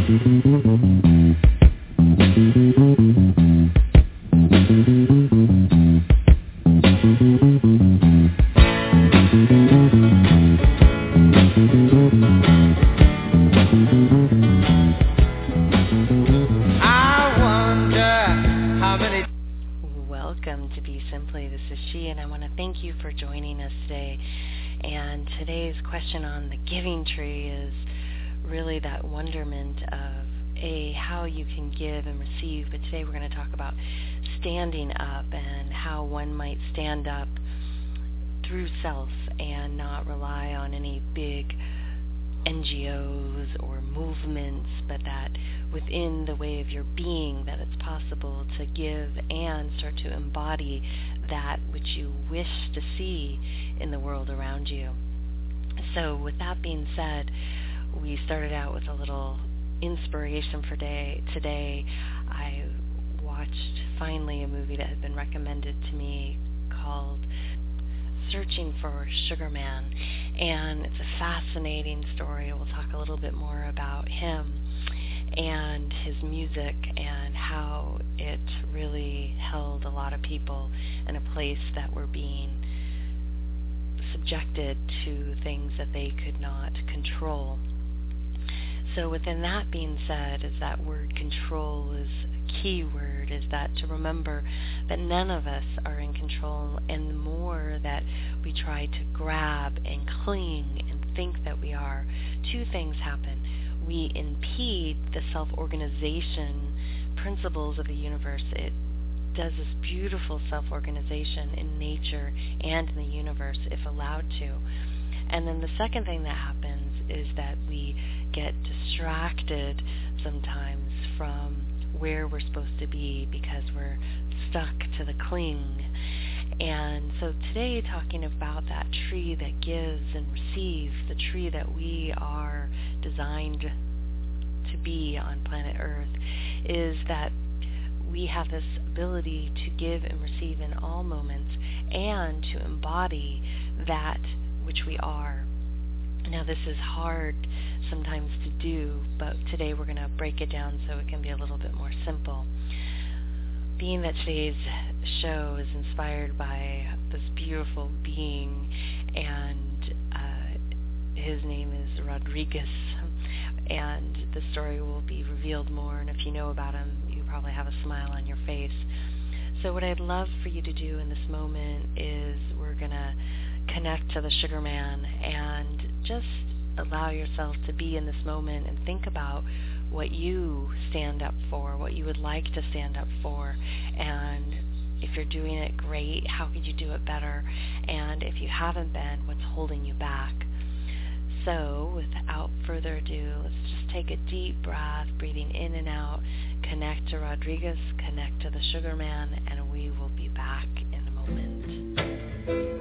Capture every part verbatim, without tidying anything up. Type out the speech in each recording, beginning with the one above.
Standing up and how one might stand up through self and not rely on any big N G Os or movements, but that within the way of your being that it's possible to give and start to embody that which you wish to see in the world around you. So with that being said, we started out with a little inspiration for day today. I watched finally a movie that had been recommended to me called Searching for Sugar Man, and it's a fascinating story. We'll talk a little bit more about him and his music and how it really held a lot of people in a place that were being subjected to things that they could not control. So within that being said, is that word control is a key word, is that to remember that none of us are in control, and the more that we try to grab and cling and think that we are, two things happen. We impede the self-organization principles of the universe. It does this beautiful self-organization in nature and in the universe if allowed to. And then the second thing that happens is that we get distracted sometimes from where we're supposed to be because we're stuck to the cling. And so today, talking about that tree that gives and receives, the tree that we are designed to be on planet Earth, is that we have this ability to give and receive in all moments and to embody that which we are. Now, this is hard sometimes to do, but today we're going to break it down so it can be a little bit more simple. Being that today's show is inspired by this beautiful being, and uh, his name is Rodriguez, and the story will be revealed more, and if you know about him, you probably have a smile on your face. So what I'd love for you to do in this moment is we're going to connect to the Sugar Man and just allow yourself to be in this moment and think about what you stand up for, what you would like to stand up for, and if you're doing it, great, how could you do it better, and if you haven't been, what's holding you back. So without further ado, let's just take a deep breath, breathing in and out, connect to Rodriguez, connect to the Sugar Man, and we will be back in a moment.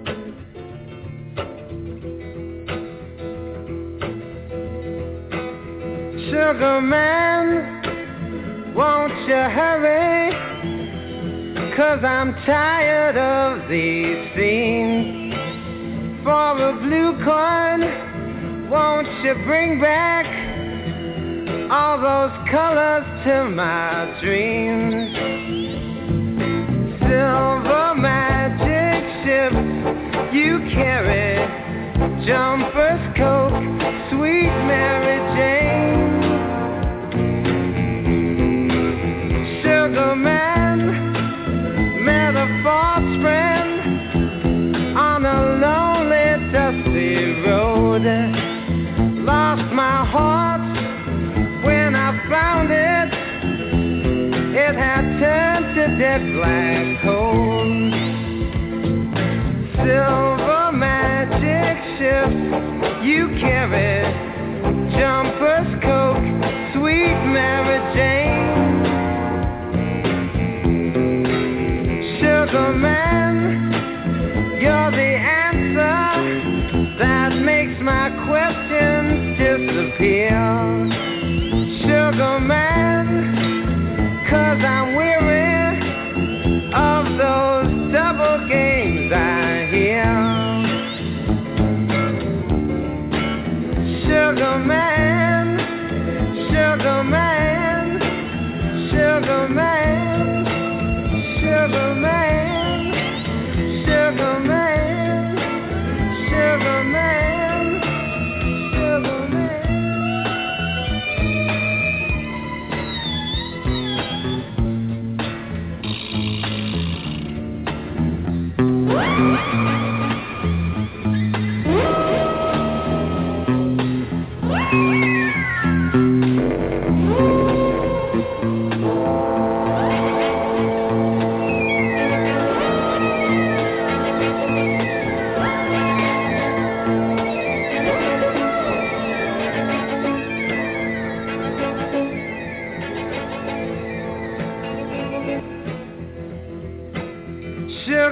Sugar Man, won't you hurry, 'cause I'm tired of these scenes. For a blue coin, won't you bring back all those colors to my dreams. Silver magic ship you carry, jumpers, coke, sweet Mary Jane. Sugar man, met a false friend on a lonely, dusty road. Lost my heart when I found it. It had turned to dead black coal. Silver magic ship you carry, jumpers, coke, sweet Mary Jane. Sugar man, you're the answer that makes my questions disappear. Sugar man, 'cause I'm weary of those double games I hear. Sugar man, sugar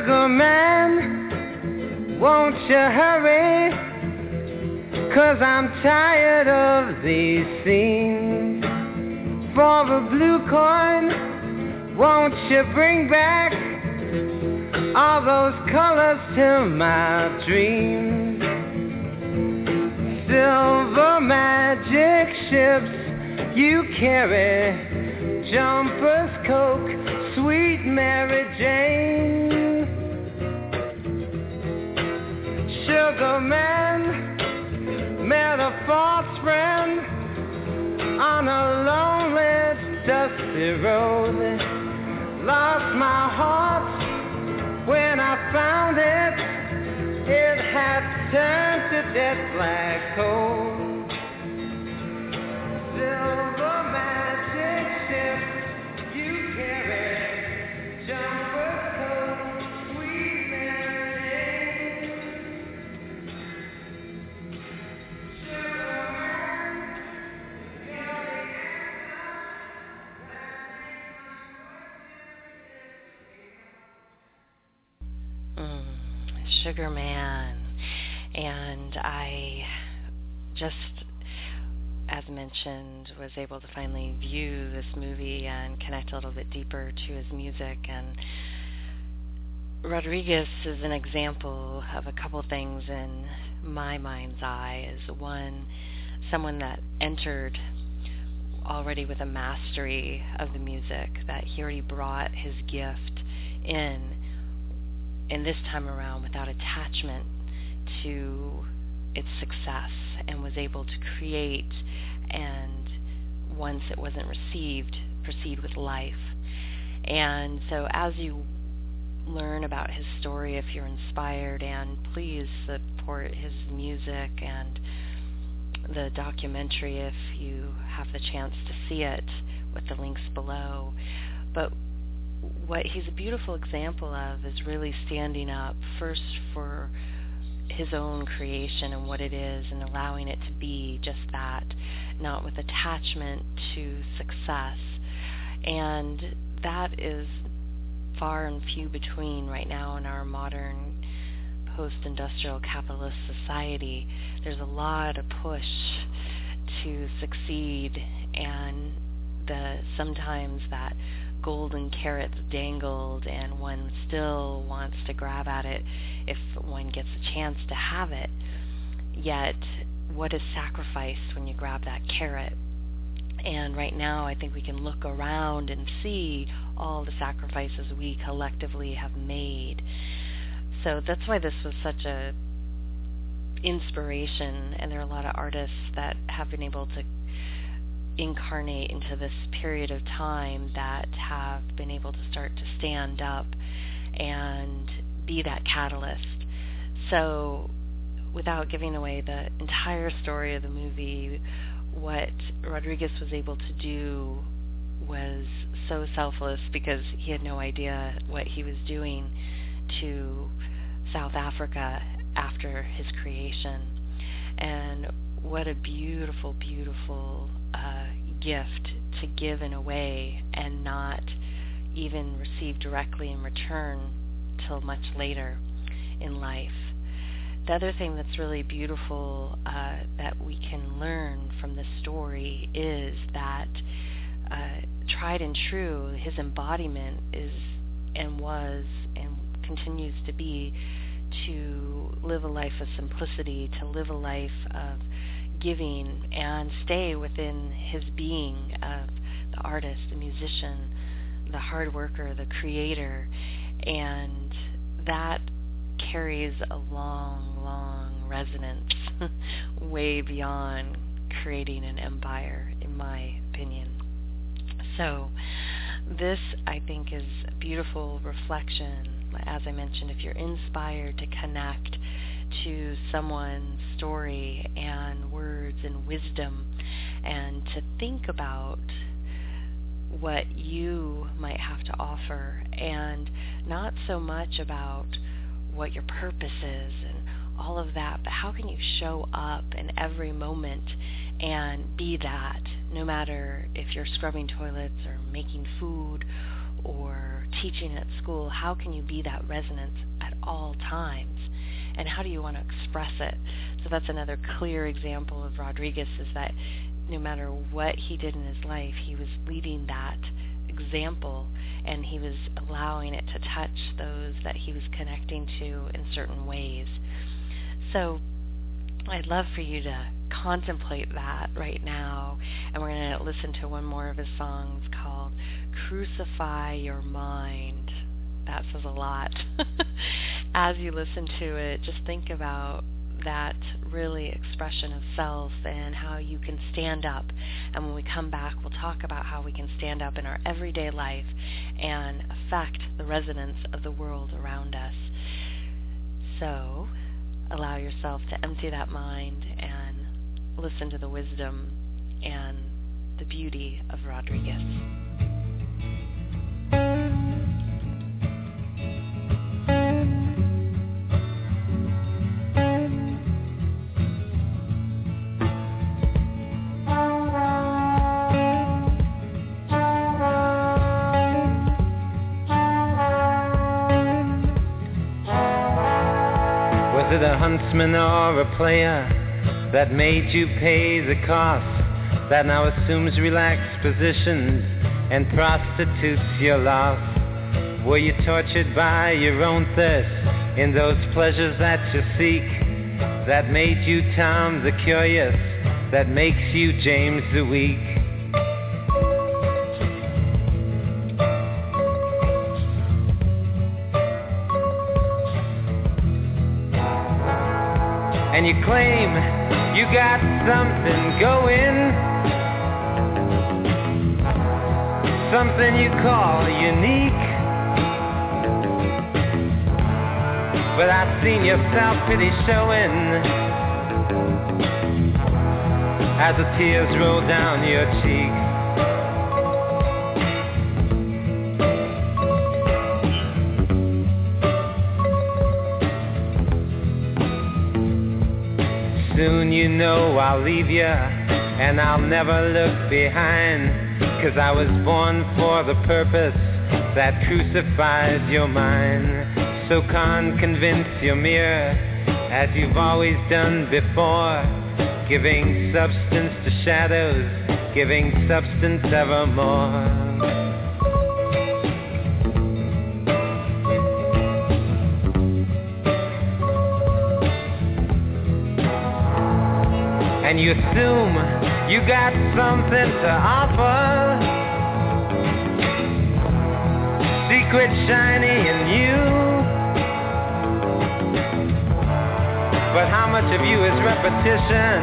Sugar man, won't you hurry? 'Cause I'm tired of these scenes. For the blue coin, won't you bring back all those colors to my dreams? Silver magic ships you carry, jumpers, Coke, sweet Mary Jane. Sugar man met a false friend on a lonely, dusty road. Lost my heart when I found it. It had turned to jet black coal. Silver magic ship you carry, jumper coat, sweet Mary. Sugar man, you're the Mm, Sugar Man. And I just, as mentioned, was able to finally view this movie and connect a little bit deeper to his music. And Rodriguez is an example of a couple things in my mind's eye. Is one, someone that entered already with a mastery of the music, that he already brought his gift in, and this time around without attachment to its success, and was able to create, and once it wasn't received, proceed with life. And so as you learn about his story, if you're inspired, and please support his music and the documentary if you have the chance to see it, with the links below. But what he's a beautiful example of is really standing up first for his own creation and what it is, and allowing it to be just that, not with attachment to success. And that is far and few between right now in our modern post-industrial capitalist society. There's a lot of push to succeed, and the sometimes that golden carrot's dangled, and one still wants to grab at it if one gets a chance to have it. Yet, what is sacrificed when you grab that carrot? And right now, I think we can look around and see all the sacrifices we collectively have made. So that's why this was such a inspiration, and there are a lot of artists that have been able to incarnate into this period of time that have been able to start to stand up and be that catalyst. So without giving away the entire story of the movie, what Rodriguez was able to do was so selfless, because he had no idea what he was doing to South Africa after his creation. And what a beautiful, beautiful uh, gift to give in a way and not even receive directly in return till much later in life. The other thing that's really beautiful uh, that we can learn from this story is that uh, tried and true, his embodiment is and was and continues to be to live a life of simplicity, to live a life of giving, and stay within his being of the artist, the musician, the hard worker, the creator. And that carries a long, long resonance way beyond creating an empire, in my opinion. So this, I think, is a beautiful reflection. As I mentioned, if you're inspired to connect to someone's story and words and wisdom, and to think about what you might have to offer, and not so much about what your purpose is and all of that, but how can you show up in every moment and be that, no matter if you're scrubbing toilets or making food or teaching at school, how can you be that resonance at all times? And how do you want to express it? So that's another clear example of Rodriguez, is that no matter what he did in his life, he was leading that example, and he was allowing it to touch those that he was connecting to in certain ways. So I'd love for you to contemplate that right now, and we're going to listen to one more of his songs called Crucify Your Mind. That says a lot. As you listen to it, just think about that really expression of self and how you can stand up. And when we come back, we'll talk about how we can stand up in our everyday life and affect the resonance of the world around us. So allow yourself to empty that mind and listen to the wisdom and the beauty of Rodriguez. Was it a huntsman or a player that made you pay the cost, that now assumes relaxed positions and prostitutes your loss? Were you tortured by your own thirst in those pleasures that you seek, that made you Tom the Curious, that makes you James the Weak? And you claim you got something going, something you call unique. But I've seen your self-pity showing as the tears roll down your cheeks. Soon you know I'll leave ya, and I'll never look behind, 'cause I was born for the purpose that crucifies your mind. So can't convince your mirror, as you've always done before, giving substance to shadows, giving substance evermore. And you assume you got something to offer, secret shiny in you. But how much of you is repetition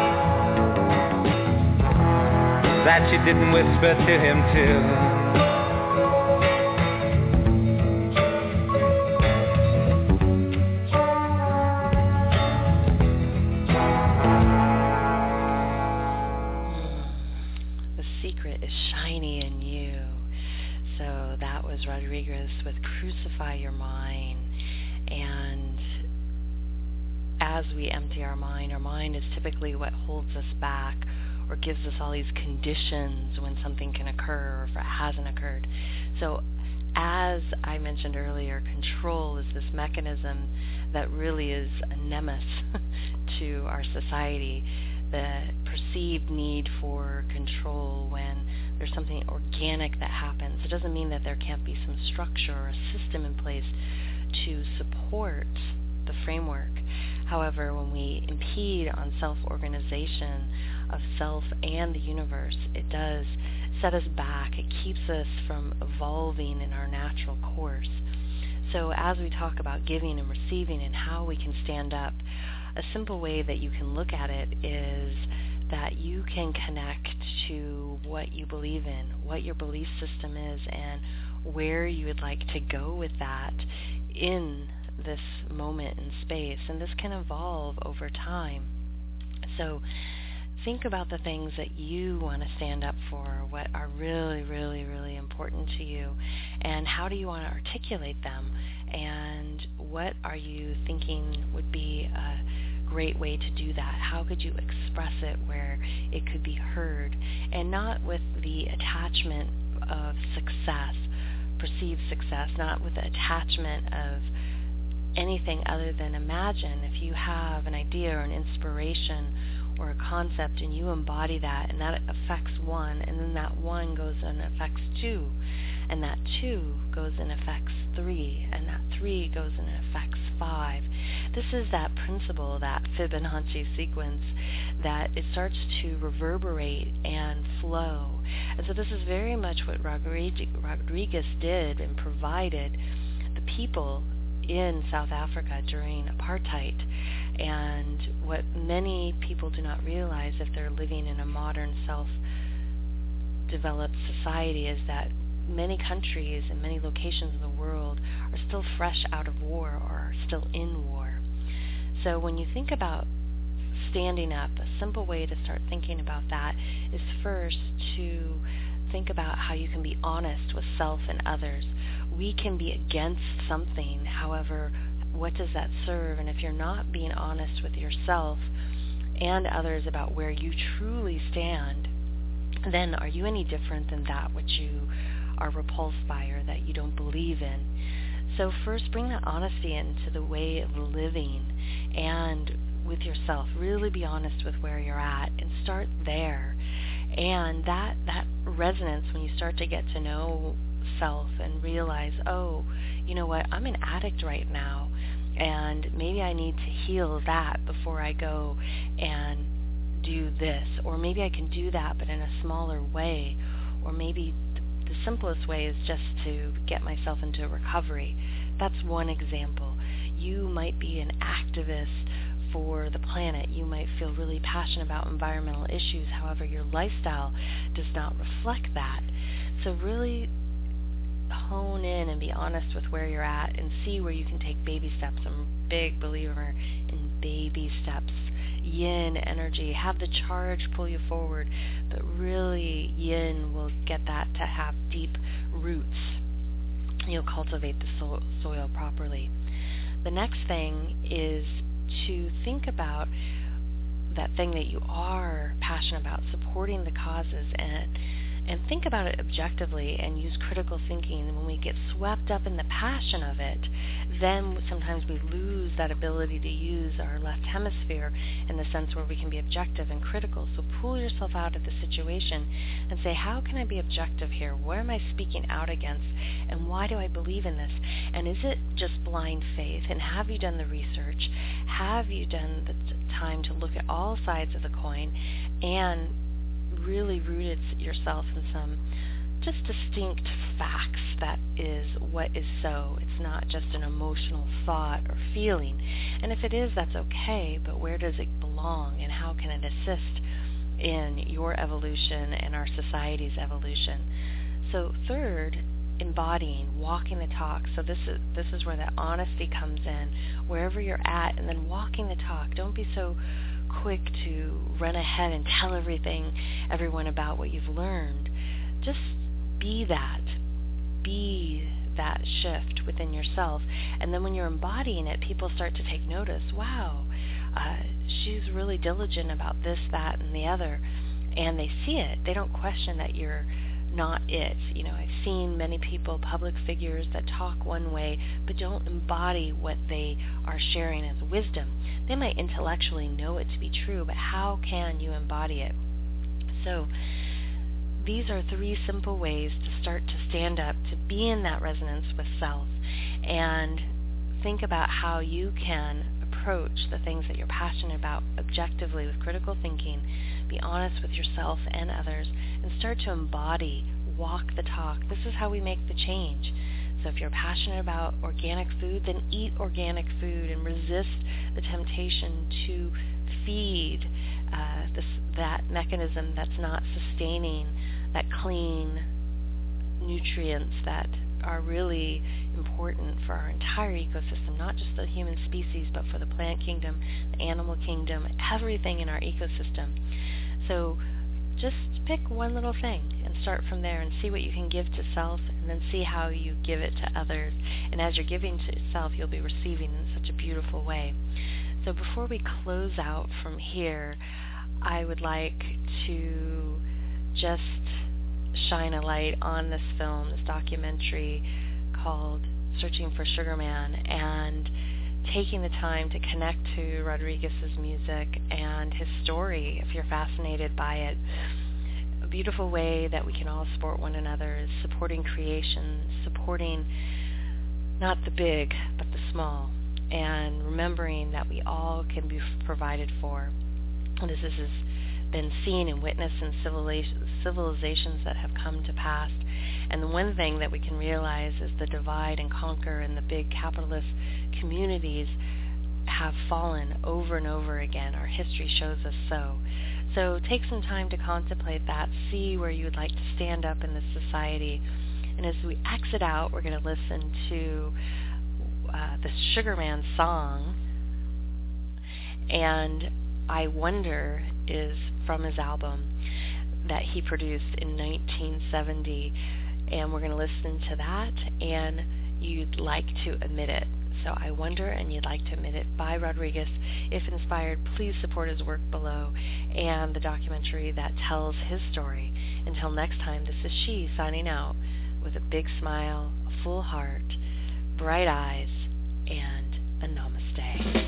that you didn't whisper to him too? Rodriguez with Crucify Your Mind. And as we empty our mind, our mind is typically what holds us back or gives us all these conditions when something can occur or if it hasn't occurred. So as I mentioned earlier, control is this mechanism that really is a nemesis to our society. The perceived need for control when there's something organic that happens. It doesn't mean that there can't be some structure or a system in place to support the framework. However, when we impede on self-organization of self and the universe, it does set us back. It keeps us from evolving in our natural course. So as we talk about giving and receiving and how we can stand up, a simple way that you can look at it is that you can connect to what you believe in, what your belief system is, and where you would like to go with that in this moment in space. And this can evolve over time. So think about the things that you want to stand up for, what are really, really, really important to you, and how do you want to articulate them, and what are you thinking would be a great way to do that? How could you express it where it could be heard, and not with the attachment of success, perceived success, not with the attachment of anything other than imagine if you have an idea or an inspiration or a concept and you embody that, and that affects one, and then that one goes and affects two, and that two goes and affects three, and that three goes and affects five. This is that principle, that Fibonacci sequence, that it starts to reverberate and flow. And so this is very much what Rodrigues did and provided the people in South Africa during apartheid. And what many people do not realize if they're living in a modern self-developed society is that many countries and many locations in the world are still fresh out of war or are still in war. So when you think about standing up, a simple way to start thinking about that is first to think about how you can be honest with self and others. We can be against something, however, what does that serve? And if you're not being honest with yourself and others about where you truly stand, then are you any different than that which you are repulsed by or that you don't believe in? So first, bring that honesty into the way of living and with yourself. Really be honest with where you're at and start there. And that, that resonance, when you start to get to know self and realize, oh, you know what, I'm an addict right now, and maybe I need to heal that before I go and do this. Or maybe I can do that but in a smaller way. Or maybe the simplest way is just to get myself into recovery. That's one example. You might be an activist for the planet. You might feel really passionate about environmental issues. However, your lifestyle does not reflect that. So really hone in and be honest with where you're at and see where you can take baby steps. I'm a big believer in baby steps. Yin energy, have the charge pull you forward, but really yin will get that to have deep roots. You'll cultivate the so- soil properly. The next thing is to think about that thing that you are passionate about, supporting the causes, and and think about it objectively and use critical thinking. And when we get swept up in the passion of it, then sometimes we lose that ability to use our left hemisphere in the sense where we can be objective and critical. So pull yourself out of the situation and say, how can I be objective here? What am I speaking out against? And why do I believe in this? And is it just blind faith? And have you done the research? Have you done the t- time to look at all sides of the coin and really rooted yourself in some just distinct facts that is what is so. It's not just an emotional thought or feeling. And if it is, that's okay, but where does it belong and how can it assist in your evolution and our society's evolution? So third, embodying, walking the talk. So this is this is where that honesty comes in, wherever you're at, and then walking the talk. Don't be so quick to run ahead and tell everything, everyone about what you've learned. Just be that. Be that shift within yourself. And then when you're embodying it, people start to take notice. Wow, uh, she's really diligent about this, that, and the other. And they see it. They don't question that you're not it. You know, I've seen many people, public figures, that talk one way but don't embody what they are sharing as wisdom. They might intellectually know it to be true, but how can you embody it? So these are three simple ways to start to stand up, to be in that resonance with self, and think about how you can approach the things that you're passionate about objectively with critical thinking, be honest with yourself and others, and start to embody, walk the talk. This is how we make the change. So if you're passionate about organic food, then eat organic food and resist the temptation to feed uh, this, that mechanism that's not sustaining that clean nutrients that are really important for our entire ecosystem, not just the human species, but for the plant kingdom, the animal kingdom, everything in our ecosystem. So just pick one little thing and start from there and see what you can give to self, and then see how you give it to others. And as you're giving to self, you'll be receiving in such a beautiful way. So before we close out from here, I would like to just shine a light on this film, this documentary called Searching for Sugar Man, and taking the time to connect to Rodriguez's music and his story, if you're fascinated by it. A beautiful way that we can all support one another is supporting creation, supporting not the big, but the small, and remembering that we all can be provided for. And this has been seen and witnessed in civilizations that have come to pass. And the one thing that we can realize is the divide and conquer and the big capitalist communities have fallen over and over again. Our history shows us so. So take some time to contemplate that, see where you would like to stand up in this society. And as we exit out, we're going to listen to uh, the Sugar Man song. And I Wonder is from his album that he produced in nineteen seventy. And we're going to listen to that, and you'd like to emit it. So I Wonder, and you'd like to emit it, by Rodriguez. If inspired, please support his work below and the documentary that tells his story. Until next time, this is she signing out with a big smile, a full heart, bright eyes, and a namaste.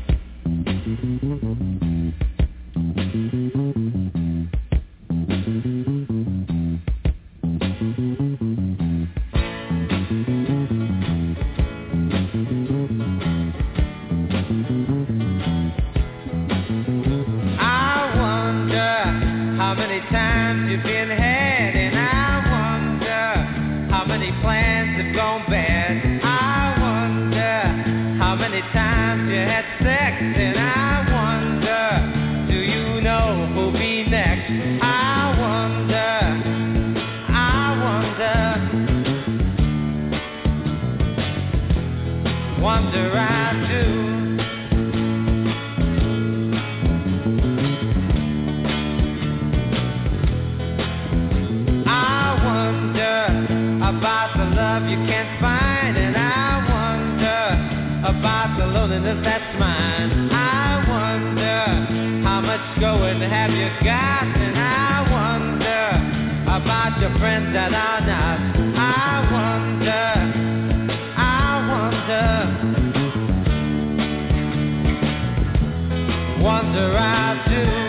That's mine. I wonder how much going have you got, and I wonder about your friends that are not. I wonder, I wonder, wonder I do.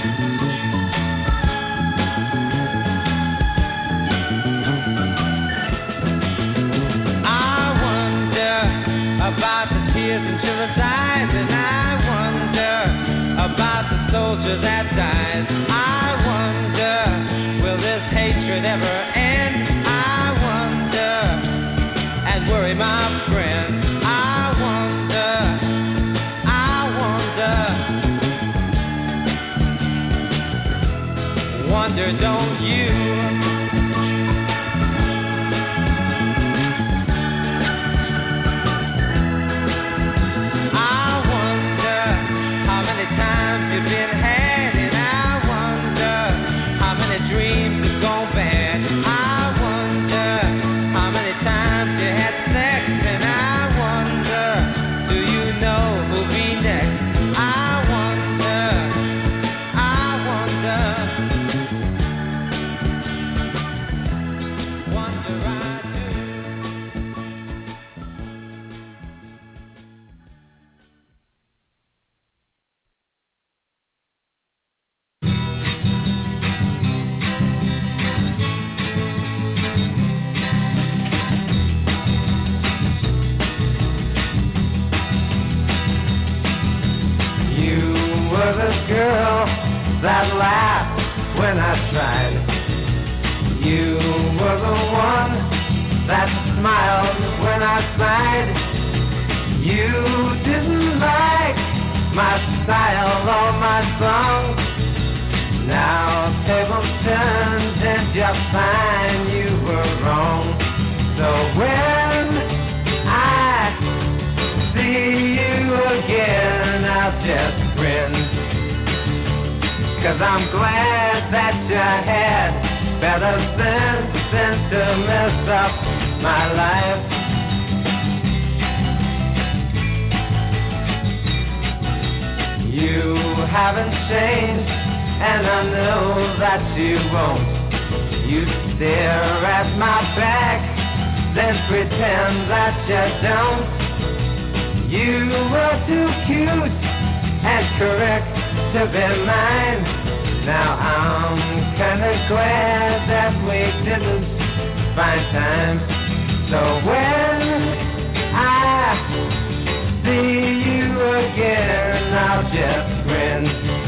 About the tears and chiller's eyes, and I wonder about the soldier that dies. I wonder, will this hatred ever end? I wonder, and worry my friend. I wonder, I wonder, wonder don't you? That laughed when I tried. You were the one that smiled when I sighed. You didn't like my style or my song. Now tables turned and you find you were wrong. So when I see you again, I'll just grin. Cause I'm glad that you had better sense than to mess up my life. You haven't changed, and I know that you won't. You stare at my back, then pretend that you don't. You were too cute and correct to be mine. Now I'm kinda glad that we didn't find time. So when I see you again, I'll just grin,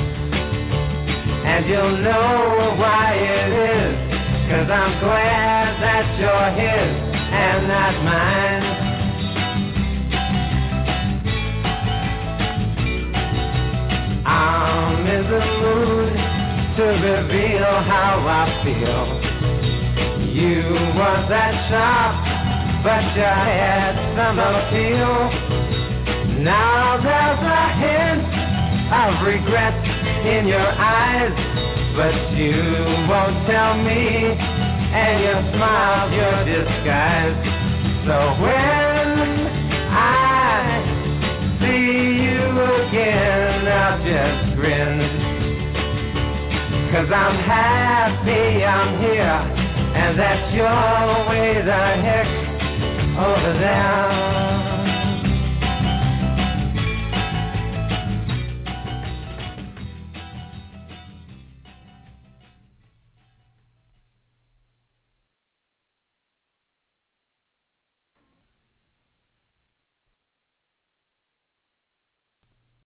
and you'll know why it is, 'cause I'm glad that you're his and not mine. I'm in the mood to reveal how I feel. You weren't that sharp, but you had some appeal. Now there's a hint of regret in your eyes, but you won't tell me, and you smile your disguise. So when I see you again, I'll just grin, 'cause I'm happy I'm here, and that you're way the heck over there.